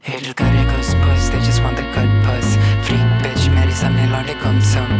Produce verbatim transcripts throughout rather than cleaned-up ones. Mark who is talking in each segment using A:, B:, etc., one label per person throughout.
A: Hater करे घुस पुस, they just want the good puss. Freak bitch, मेरे सामने लौटे कम सम.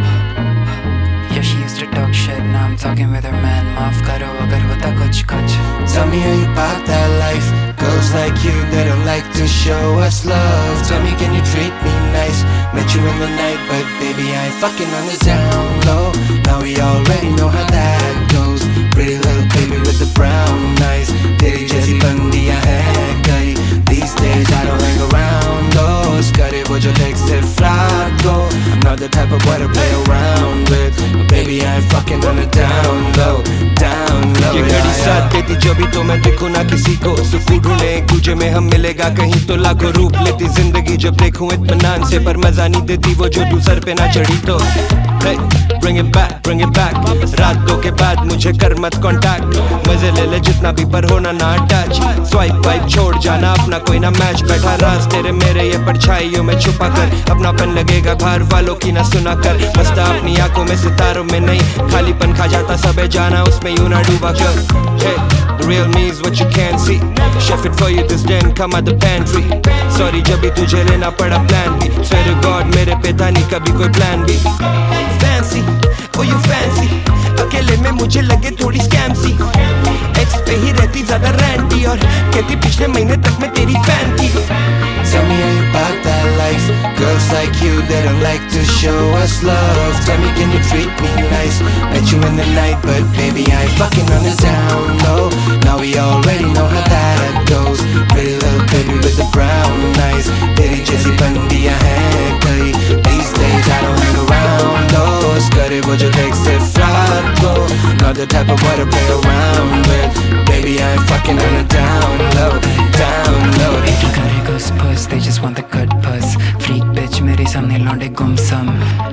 A: Yeah, she used to talk shit, now I'm talking with her man. माफ करो अगर होता कुछ कुछ.
B: Tell me how you about that life. Girls like you, they don't like to show us love. Tell me, can you treat me nice? Met you in the night, but baby, I ain't fucking on the down low. Now we already know how that goes. Pretty little baby with the brown eyes. तेरी जैसी बंदियां हैं कई. These days I don't hang around those. करे वो जो legs से flat go. I'm not the type of boy to play around with. But baby, I ain't fucking on the down low, down low.
C: ये घड़ी साथ देती जब भी तो मैं दिखूं ना किसी को. सुकून ढूंढे एक दूजे में हम मिलेगा कहीं तो लाखों रूप लेती जिंदगी जब देखूं इत्मीनान से. पर मजा नहीं देती वो जो तू सर पे ना चढ़ी तो. Hey, bring it back, bring it back. रात दो के बाद मुझे कर मत कांटेक्ट. मजे ले ले जितना भी पर होना ना टच. स्वाइप वाइप छोड़ जाना अपना कोई ना मैच. बैठा राज तेरे मेरे ये परछाइयों में छुपा कर. अपनापन लगेगा बाहर वालों की ना सुना कर. बसता अपनी आंखों में सितारों में नहीं. खालीपन खा जाता सबे जाना उसमें यूं ना डूबा कर. Hey, the real me is what you can't see. Chef it for you this then come out the pantry. Sorry जब भी तुझे लेना पड़ा plan B. Swear to God मेरे पे था नहीं कभी कोई plan B. Fancy, oh you fancy. अकेले में मुझे लगे थोड़ी scam सी. Ex पे ही रहती ज़्यादा रैंटी और कहती पिछले महीने तक मैं तेरी fan थी.
B: Tell me how you about that life. Girls like you, they don't like to show us love. Tell me, can you treat me nice? Met you in the night, but baby, I ain't fucking on the down low. Now we already know how that goes. Pretty little baby with the brown eyes. तेरी जैसी बंदियां हैं कई. These days I don't hang around those. करे वो जो legs से flat go. Not the type of boy to play around with. Baby, I ain't fucking on the down low, down low.
A: Hater करे घुस पुस, they just want the good puss. Freak bitch, मेरे सामने लौटे गुम सम.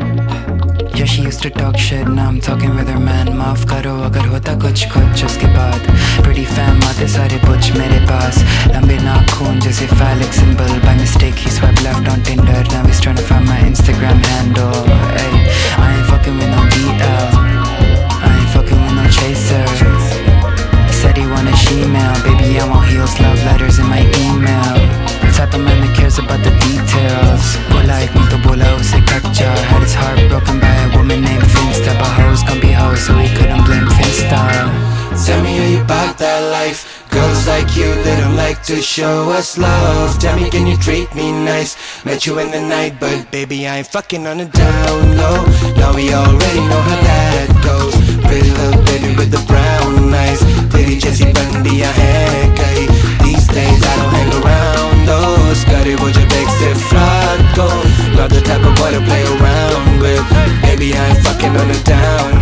A: Yeah, she used to talk shit, now I'm talking with her man. माफ करो अगर होता कुछ कुछ. उसके बाद pretty fam आते सारे बुच मेरे पास. लंबे नाखून जैसे phallic symbol. By mistake he swiped left on Tinder. Now he's trying to find my Instagram handle. Ay, I ain't fucking with no D L. I ain't fucking with no chaser. Said he wanted she-mail. Baby, I want heels, love letters in my email. Type of man that cares about the details. Bola ek nahi to bola use kaccha. Had his heart broken by a woman named Finsta. But hoes gon' be hoes, so he couldn't blame Finsta.
B: Tell me how you about that life. Girls like you, they don't like to show us love. Tell me, can you treat me nice? Met you in the night, but baby, I ain't fucking on the down low. Now we already know how that goes. Pretty little baby with the brown eyes. तेरी जैसी बंदियां हैं कई. These days I don't hang around those. करे वो जो legs से flat go. Not the type of boy to play around with. Baby, I ain't fucking on the down